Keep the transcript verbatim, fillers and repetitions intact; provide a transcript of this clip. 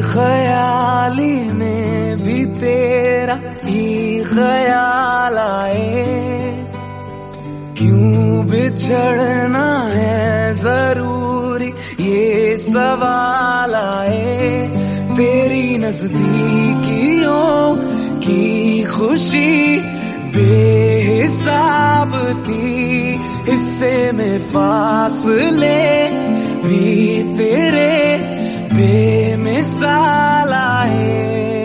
ख्याली में भी तेरा ही ख्याल आए, क्यों बिछड़ना है जरूरी ये सवाल आए। तेरी नजदीकियों की खुशी बेहिसाब थी, हिस्से में फासले भी तेरे बेमिसाल आए।